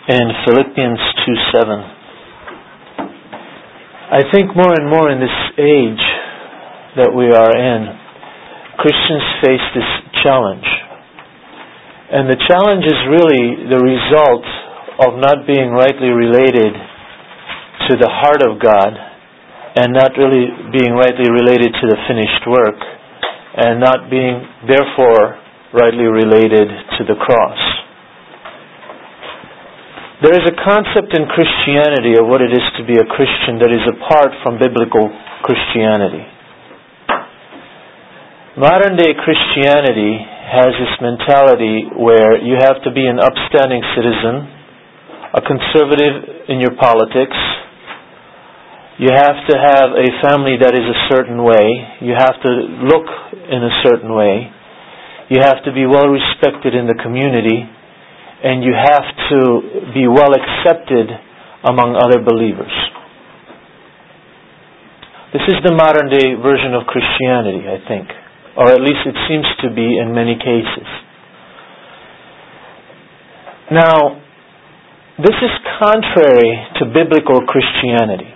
in Philippians 2:7. I think more and more in this age that we are in, Christians face this challenge. And the challenge is really the result of not being rightly related to the heart of God, and not really being rightly related to the finished work, and not being, therefore, rightly related to the cross. There is a concept in Christianity of what it is to be a Christian that is apart from biblical Christianity. Modern day Christianity has this mentality where you have to be an upstanding citizen, a conservative in your politics, you have to have a family that is a certain way, you have to look in a certain way, you have to be well respected in the community, and you have to be well accepted among other believers. This is the modern day version of Christianity, I think. Or at least it seems to be in many cases. Now, this is contrary to biblical Christianity.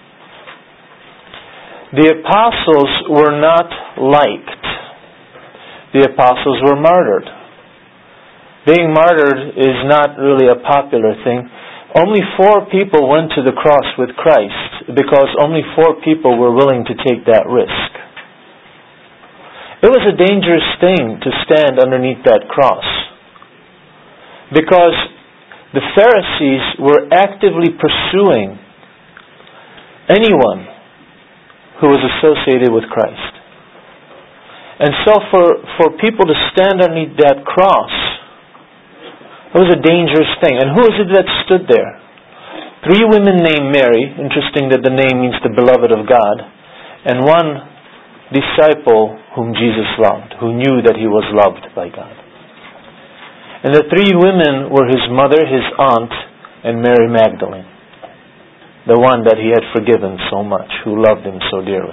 The apostles were not liked. The apostles were martyred. Being martyred is not really a popular thing. Only 4 people went to the cross with Christ because only 4 people were willing to take that risk. It was a dangerous thing to stand underneath that cross because the Pharisees were actively pursuing anyone who was associated with Christ. And so for people to stand underneath that cross, it was a dangerous thing. And who is it that stood there? 3 women named Mary, interesting that the name means the beloved of God, and 1 disciple whom Jesus loved, who knew that he was loved by God. And the 3 women were his mother, his aunt, and Mary Magdalene, the one that he had forgiven so much, who loved him so dearly.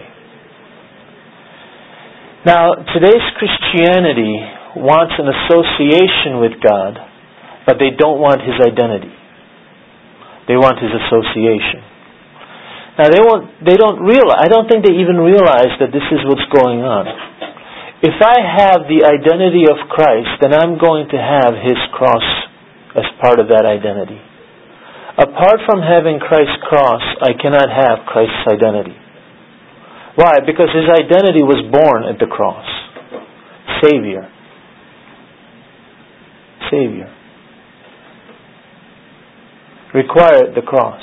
Now, today's Christianity wants an association with God, but they don't want His identity. They want His association. Now I don't think they even realize that this is what's going on. If I have the identity of Christ, then I'm going to have His cross as part of that identity. Apart from having Christ's cross, I cannot have Christ's identity. Why? Because His identity was born at the cross. Savior. Required the cross.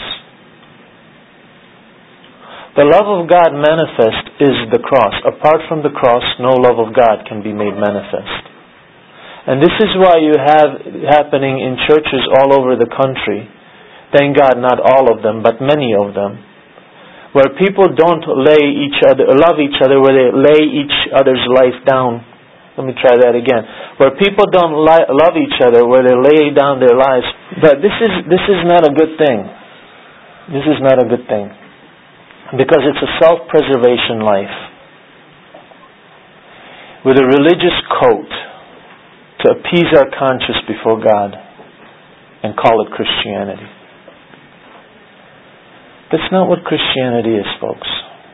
The love of God manifest is the cross. Apart from the cross, no love of God can be made manifest. And this is why you have happening in churches all over the country, thank God not all of them, but many of them, where people don't love each other, where they lay each other's life down. Let me try that again. Where people don't love each other, where they lay down their lives. But this is not a good thing. This is not a good thing. Because it's a self-preservation life. With a religious coat to appease our conscience before God and call it Christianity. That's not what Christianity is, folks.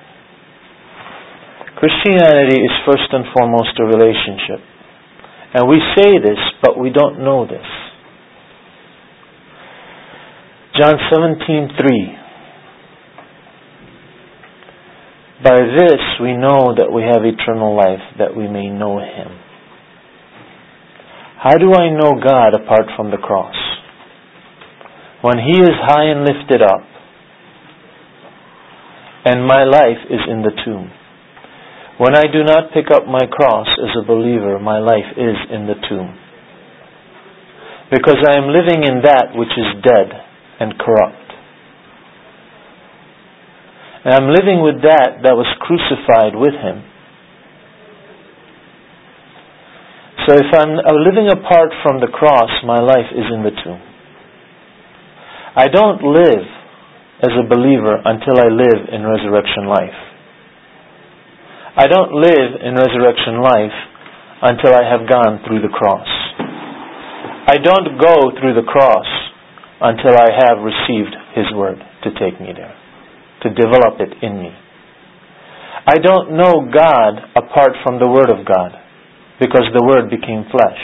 Christianity is first and foremost a relationship. And we say this, but we don't know this. John 17:3. By this we know that we have eternal life, that we may know Him. How do I know God apart from the cross? When He is high and lifted up, and my life is in the tomb. When I do not pick up my cross as a believer, my life is in the tomb. Because I am living in that which is dead and corrupt. And I'm living with that was crucified with Him. So if I'm living apart from the cross, my life is in the tomb. I don't live as a believer until I live in resurrection life. I don't live in resurrection life until I have gone through the cross. I don't go through the cross until I have received His Word to take me there, to develop it in me. I don't know God apart from the Word of God, because the Word became flesh.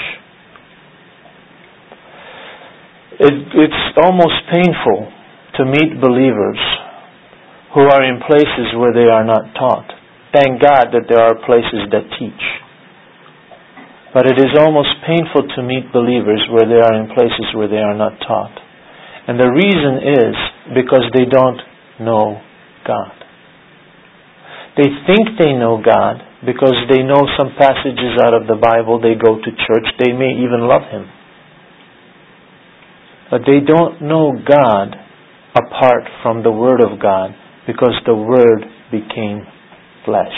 It's almost painful to meet believers who are in places where they are not taught. Thank God that there are places that teach. But it is almost painful to meet believers where they are in places where they are not taught. And the reason is because they don't know God. They think they know God because they know some passages out of the Bible, they go to church, they may even love Him. But they don't know God apart from the Word of God, because the Word became flesh.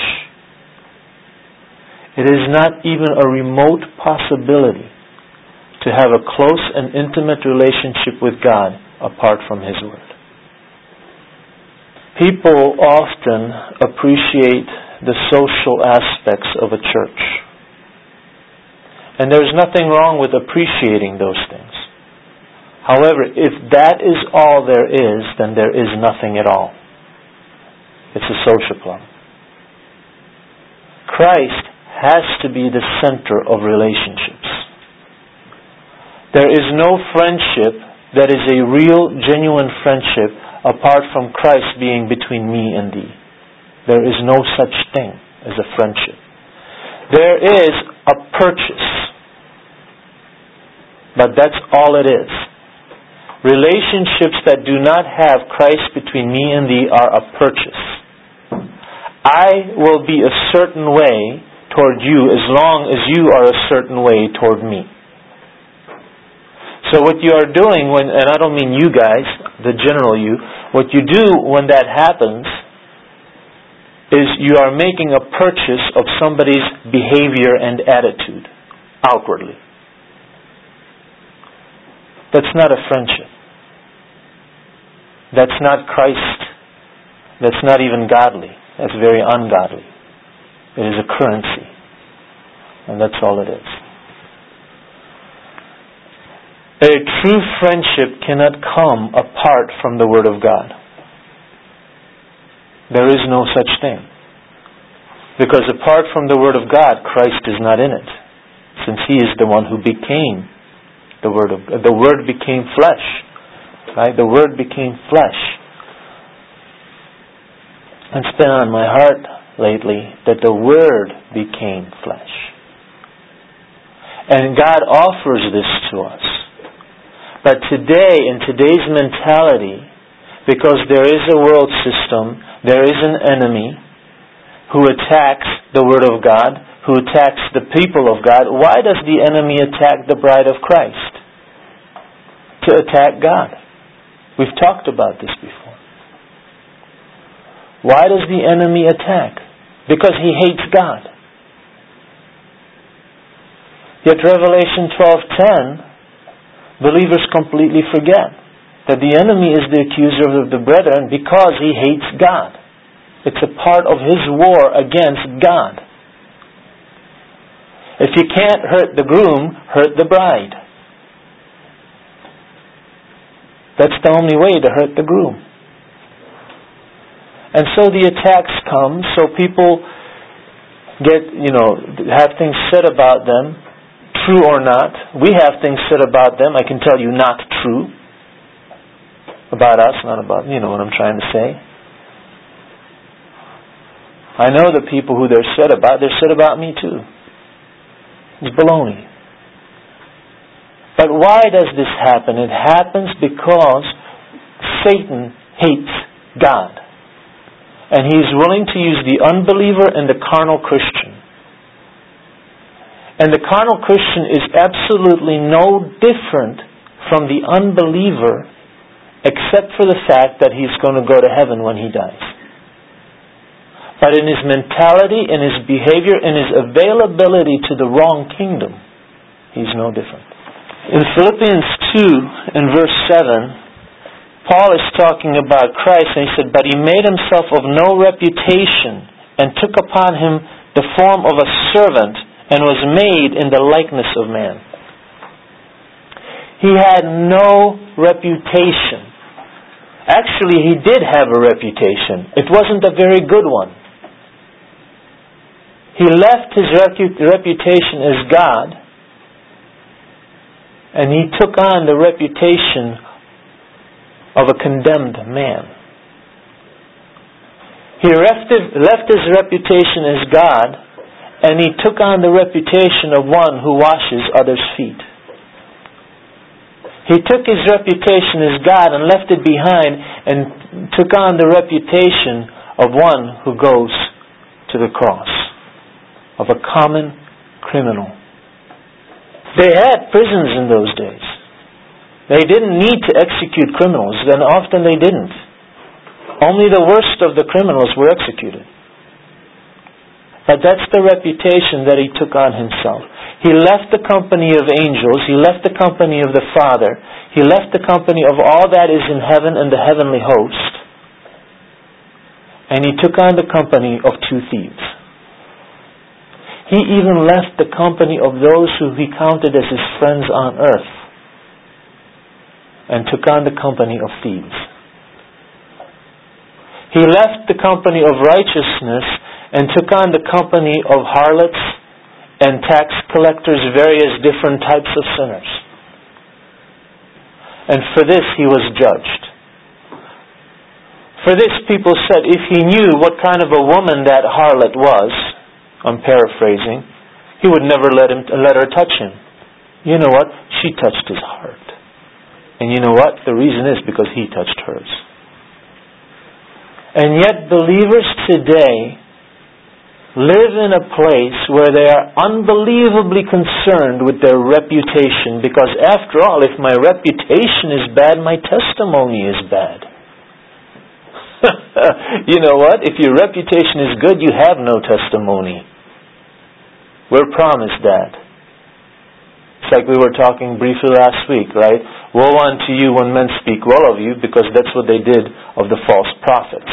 It is not even a remote possibility to have a close and intimate relationship with God apart from His Word. People often appreciate the social aspects of a church. And there's nothing wrong with appreciating those things. However, if that is all there is, then there is nothing at all. It's a social club. Christ has to be the center of relationships. There is no friendship that is a real, genuine friendship apart from Christ being between me and thee. There is no such thing as a friendship. There is a purchase, but that's all it is. Relationships that do not have Christ between me and thee are a purchase. I will be a certain way toward you as long as you are a certain way toward me. So what you are doing when, and I don't mean you guys, the general you, what you do when that happens is you are making a purchase of somebody's behavior and attitude outwardly. That's not a friendship. That's not Christ. That's not even godly. That's very ungodly. It is a currency. And that's all it is. A true friendship cannot come apart from the Word of God. There is no such thing. Because apart from the Word of God, Christ is not in it. Since He is the one who became the Word of God. The Word became flesh. Right? The Word became flesh. It's been on my heart lately that the Word became flesh. And God offers this to us. But today, in today's mentality, because there is a world system, there is an enemy who attacks the Word of God, who attacks the people of God. Why does the enemy attack the bride of Christ? To attack God. We've talked about this before. Why does the enemy attack? Because he hates God. Yet Revelation 12:10, believers completely forget that the enemy is the accuser of the brethren because he hates God. It's a part of his war against God. If you can't hurt the groom, hurt the bride. That's the only way to hurt the groom. And so the attacks come, so people get, have things said about them, true or not. We have things said about them, I can tell you, not true. About us, not about, what I'm trying to say. I know the people who they're said about me too. It's baloney. But why does this happen? It happens because Satan hates God. And he's willing to use the unbeliever and the carnal Christian. And the carnal Christian is absolutely no different from the unbeliever, except for the fact that he's going to go to heaven when he dies. But in his mentality, in his behavior, in his availability to the wrong kingdom, he's no different. In Philippians 2 and verse 7, Paul is talking about Christ, and he said, "But he made himself of no reputation, and took upon him the form of a servant, and was made in the likeness of man." He had no reputation. Actually, he did have a reputation. It wasn't a very good one. He left his reputation as God, and he took on the reputation of a condemned man. He left his reputation as God, and he took on the reputation of one who washes others' feet. He took his reputation as God and left it behind and took on the reputation of one who goes to the cross, of a common criminal. They had prisons in those days. They didn't need to execute criminals, and often they didn't. Only the worst of the criminals were executed. But that's the reputation that he took on himself. He left the company of angels. He left the company of the Father. He left the company of all that is in heaven and the heavenly host. And he took on the company of two thieves. He even left the company of those who he counted as his friends on earth and took on the company of thieves. He left the company of righteousness and took on the company of harlots and tax collectors, various different types of sinners. And for this he was judged. For this people said, if he knew what kind of a woman that harlot was, I'm paraphrasing, he would never let her touch him. You know what? She touched his heart. And you know what? The reason is because he touched hers. And yet believers today live in a place where they are unbelievably concerned with their reputation, because after all, if my reputation is bad, my testimony is bad. You know what? If your reputation is good, you have no testimony. We're promised that. It's like we were talking briefly last week, right? Woe unto you when men speak well of you, because that's what they did of the false prophets.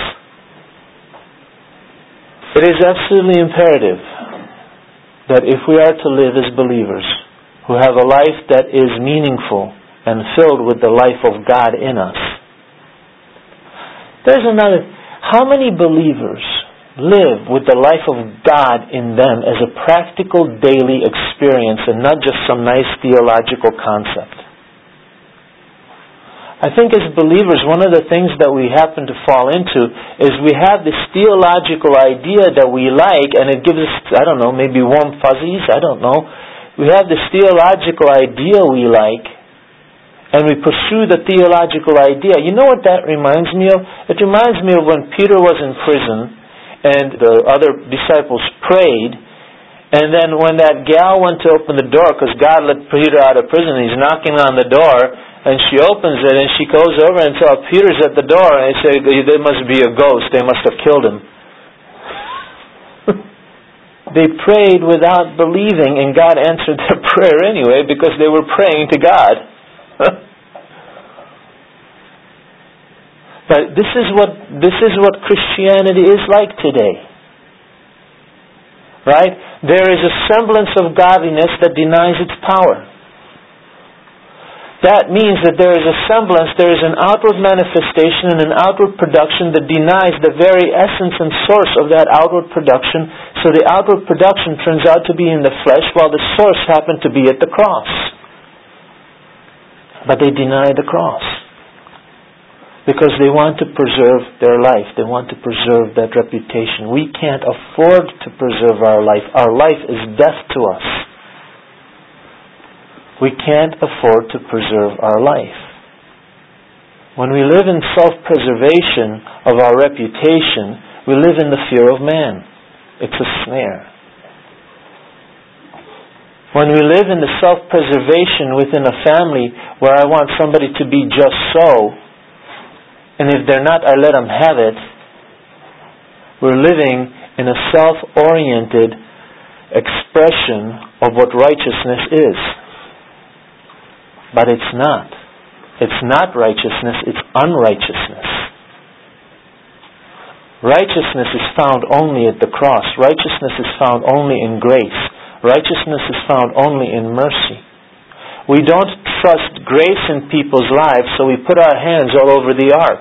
It is absolutely imperative that if we are to live as believers who have a life that is meaningful and filled with the life of God in us. There's another. How many believers live with the life of God in them as a practical daily experience and not just some nice theological concept? I think as believers, one of the things that we happen to fall into is we have this theological idea that we like, and it gives us, I don't know, maybe warm fuzzies, I don't know. We have this theological idea we like, and we pursue the theological idea. You know what that reminds me of? It reminds me of when Peter was in prison, and the other disciples prayed, and then when that gal went to open the door, because God let Peter out of prison, he's knocking on the door, and she opens it, and she goes over and says, Peter's at the door, and they say, there must be a ghost, they must have killed him. They prayed without believing, and God answered their prayer anyway, because they were praying to God. But this is what Christianity is like today. Right? There is a semblance of godliness that denies its power. That means that there is a semblance, there is an outward manifestation and an outward production that denies the very essence and source of that outward production. So the outward production turns out to be in the flesh, while the source happened to be at the cross. But they deny the cross, because they want to preserve their life. They want to preserve that reputation. We can't afford to preserve our life. Our life is death to us. We can't afford to preserve our life. When we live in self-preservation of our reputation, we live in the fear of man. It's a snare. When we live in the self-preservation within a family where I want somebody to be just so, and if they're not, I let them have it, we're living in a self-oriented expression of what righteousness is. But it's not. It's not righteousness, it's unrighteousness. Righteousness is found only at the cross. Righteousness is found only in grace. Righteousness is found only in mercy. We don't trust grace in people's lives, so we put our hands all over the ark.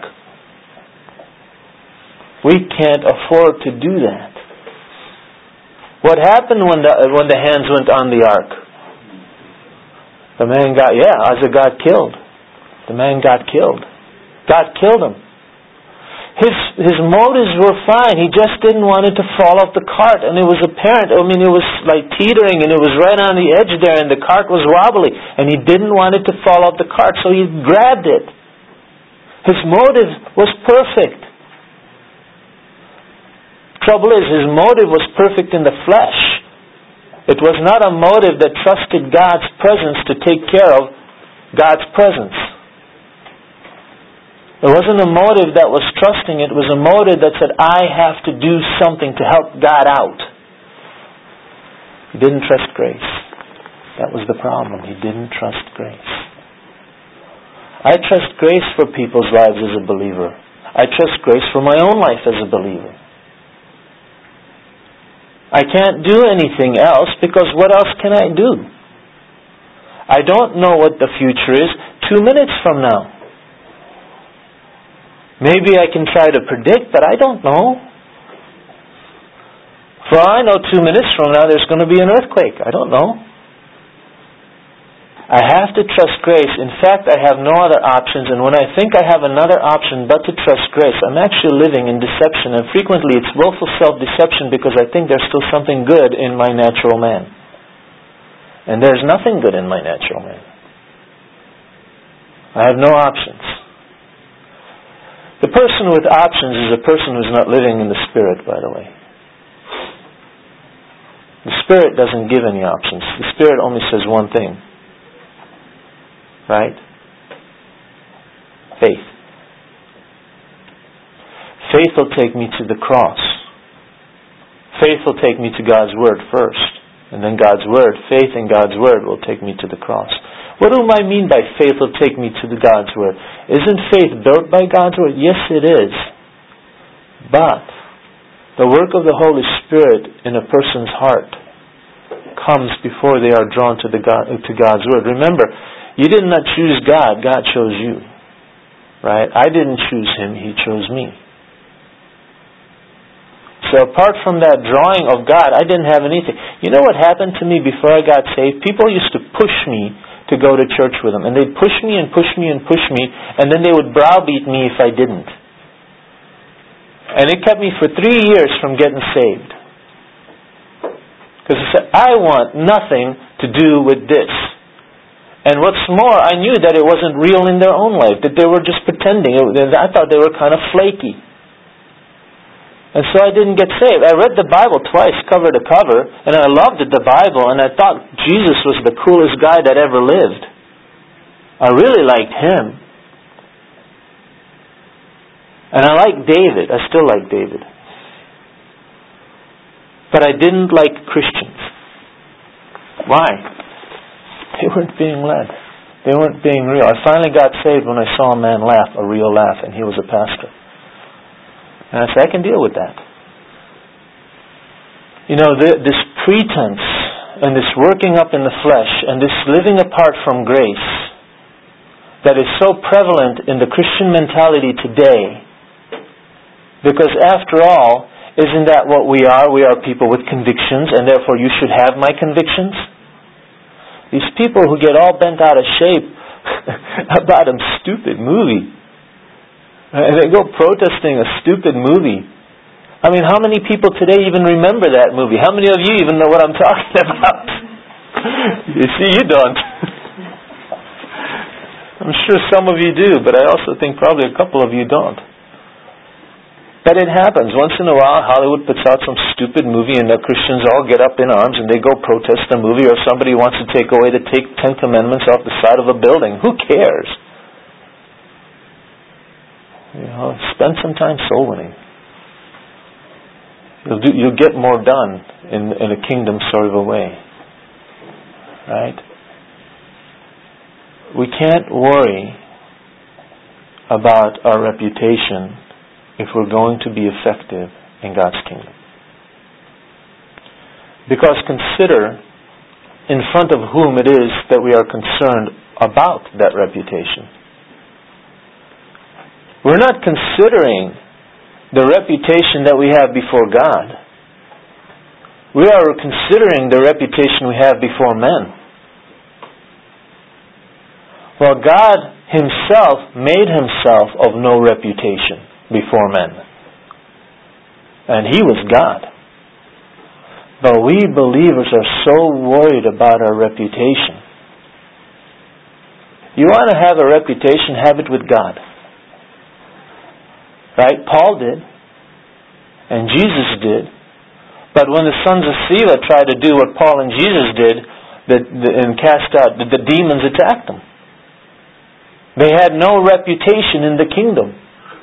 We can't afford to do that. What happened when the hands went on the ark? The man Isaac got killed. The man got killed. God killed him. His motives were fine. He just didn't want it to fall off the cart, and it was apparent. It was like teetering, and it was right on the edge there, and the cart was wobbly, and he didn't want it to fall off the cart, so he grabbed it. His motive was perfect. Trouble is, his motive was perfect in the flesh. It was not a motive that trusted God's presence to take care of God's presence. It wasn't a motive that was trusting. It was a motive that said, I have to do something to help God out. He didn't trust grace. That was the problem. He didn't trust grace. I trust grace for people's lives as a believer. I trust grace for my own life as a believer. I can't do anything else because what else can I do? I don't know what the future is 2 minutes from now. Maybe I can try to predict, but I don't know. For all I know, 2 minutes from now there's going to be an earthquake. I don't know. I have to trust grace. In fact, I have no other options, and when I think I have another option but to trust grace, I'm actually living in deception, and frequently it's willful self-deception because I think there's still something good in my natural man. And there's nothing good in my natural man. I have no options. The person with options is a person who's not living in the Spirit, by the way. The Spirit doesn't give any options. The Spirit only says one thing. Right? Faith. Faith will take me to the cross. Faith will take me to God's Word first. And then God's Word, faith in God's Word will take me to the cross. What do I mean by faith will take me to God's Word? Isn't faith built by God's Word? Yes, it is. But the work of the Holy Spirit in a person's heart comes before they are drawn to God's Word. Remember, you did not choose God. God chose you. Right? I didn't choose Him. He chose me. So apart from that drawing of God, I didn't have anything. You know what happened to me before I got saved? People used to push me to go to church with them. And they'd push me and push me and push me, and then they would browbeat me if I didn't. And it kept me for 3 years from getting saved. Because I said, I want nothing to do with this. And what's more, I knew that it wasn't real in their own life, that they were just pretending. I thought they were kind of flaky. And so I didn't get saved. I read the Bible twice, cover to cover, and I loved the Bible, and I thought Jesus was the coolest guy that ever lived. I really liked Him. And I liked David. I still like David. But I didn't like Christians. Why? They weren't being led. They weren't being real. I finally got saved when I saw a man laugh, a real laugh, and he was a pastor. And I said, I can deal with that. You know, this pretense and this working up in the flesh and this living apart from grace that is so prevalent in the Christian mentality today, because after all, isn't that what we are? We are people with convictions, and therefore you should have my convictions. These people who get all bent out of shape about a stupid movie. And they go protesting a stupid movie. I mean, how many people today even remember that movie? How many of you even know what I'm talking about? You see, you don't. I'm sure some of you do, but I also think probably a couple of you don't. But it happens. Once in a while, Hollywood puts out some stupid movie and the Christians all get up in arms and they go protest the movie, or somebody wants to take away the 10 Commandments off the side of a building. Who cares? You know, spend some time soul winning. You'll get more done in a kingdom sort of a way. Right? We can't worry about our reputation if we're going to be effective in God's kingdom. Because consider in front of whom it is that we are concerned about that reputation. We're not considering the reputation that we have before God. We are considering the reputation we have before men. Well, God Himself made Himself of no reputation before men. And He was God. But we believers are so worried about our reputation. You want to have a reputation, have it with God. Right? Paul did. And Jesus did. But when the sons of Sceva tried to do what Paul and Jesus did, and cast out, the demons attacked them. They had no reputation in the kingdom.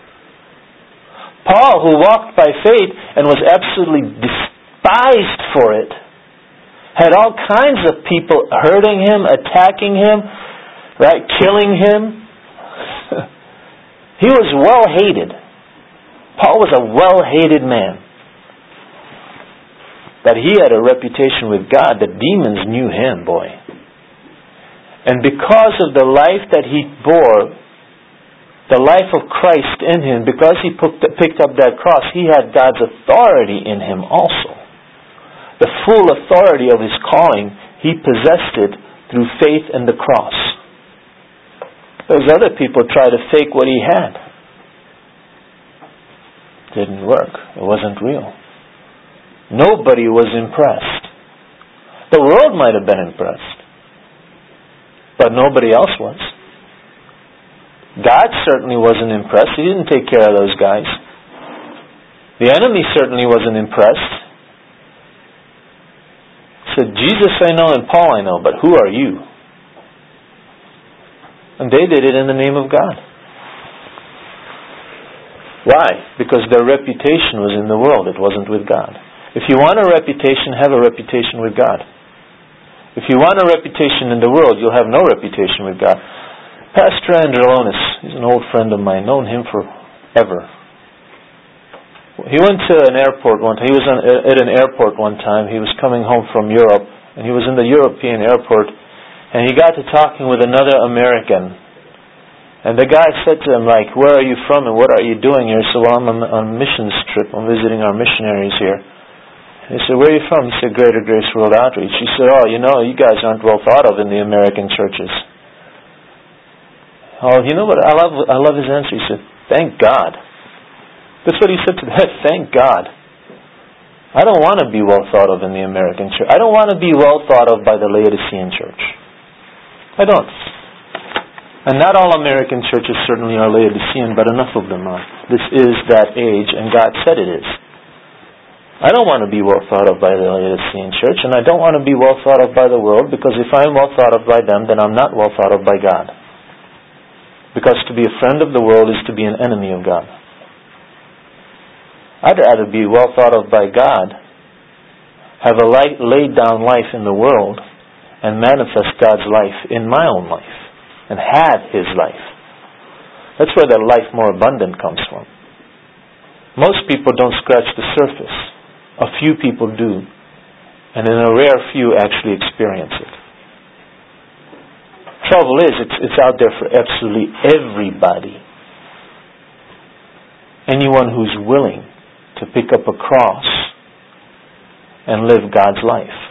Paul, who walked by faith and was absolutely despised for it, had all kinds of people hurting him, attacking him, right, killing him. He was well hated. Paul was a well hated man. But he had a reputation with God. The demons knew him, boy. And because of the life that he bore, the life of Christ in him, because he picked up that cross, he had God's authority in him also. The full authority of his calling, he possessed it through faith in the cross. Those other people tried to fake what he had. Didn't work. It wasn't real. Nobody was impressed. The world might have been impressed, but nobody else was. God certainly wasn't impressed. He didn't take care of those guys. The enemy certainly wasn't impressed. He said, Jesus I know and Paul I know, but who are you? And they did it in the name of God. Why? Because their reputation was in the world. It wasn't with God. If you want a reputation, have a reputation with God. If you want a reputation in the world, you'll have no reputation with God. Pastor Andrelonis, he's an old friend of mine, known him forever. He went to an airport one time. He was at an airport one time. He was coming home from Europe, and he was in the European airport, and he got to talking with another American. And the guy said to him, like, where are you from and what are you doing here? He said, well, I'm on a missions trip. I'm visiting our missionaries here. He said, where are you from? He said, Greater Grace World Outreach. He said, oh, you know, you guys aren't well thought of in the American churches. Oh, you know what? I love his answer. He said, thank God. That's what he said to that. Thank God. I don't want to be well thought of in the American church. I don't want to be well thought of by the Laodicean church. I don't. And not all American churches certainly are Laodicean, but enough of them are. This is that age, and God said it is. I don't want to be well thought of by the Laodicean church, and I don't want to be well thought of by the world, because if I'm well thought of by them, then I'm not well thought of by God. Because to be a friend of the world is to be an enemy of God. I'd rather be well thought of by God, have a laid down life in the world, and manifest God's life in my own life, and have His life. That's where that life more abundant comes from. Most people don't scratch the surface. A few people do, and then a rare few actually experience it. Trouble is, it's out there for absolutely everybody. Anyone who's willing to pick up a cross and live God's life.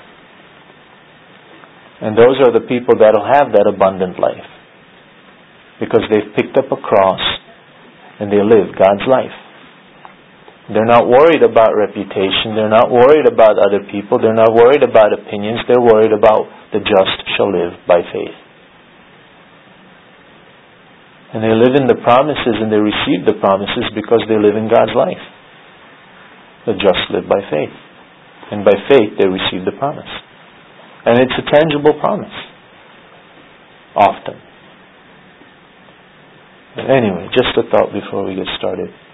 And those are the people that will have that abundant life, because they've picked up a cross and they live God's life. They're not worried about reputation. They're not worried about other people. They're not worried about opinions. They're worried about the just shall live by faith. And they live in the promises and they receive the promises because they live in God's life. The just live by faith. And by faith they receive the promise. And it's a tangible promise. Often. But anyway, just a thought before we get started.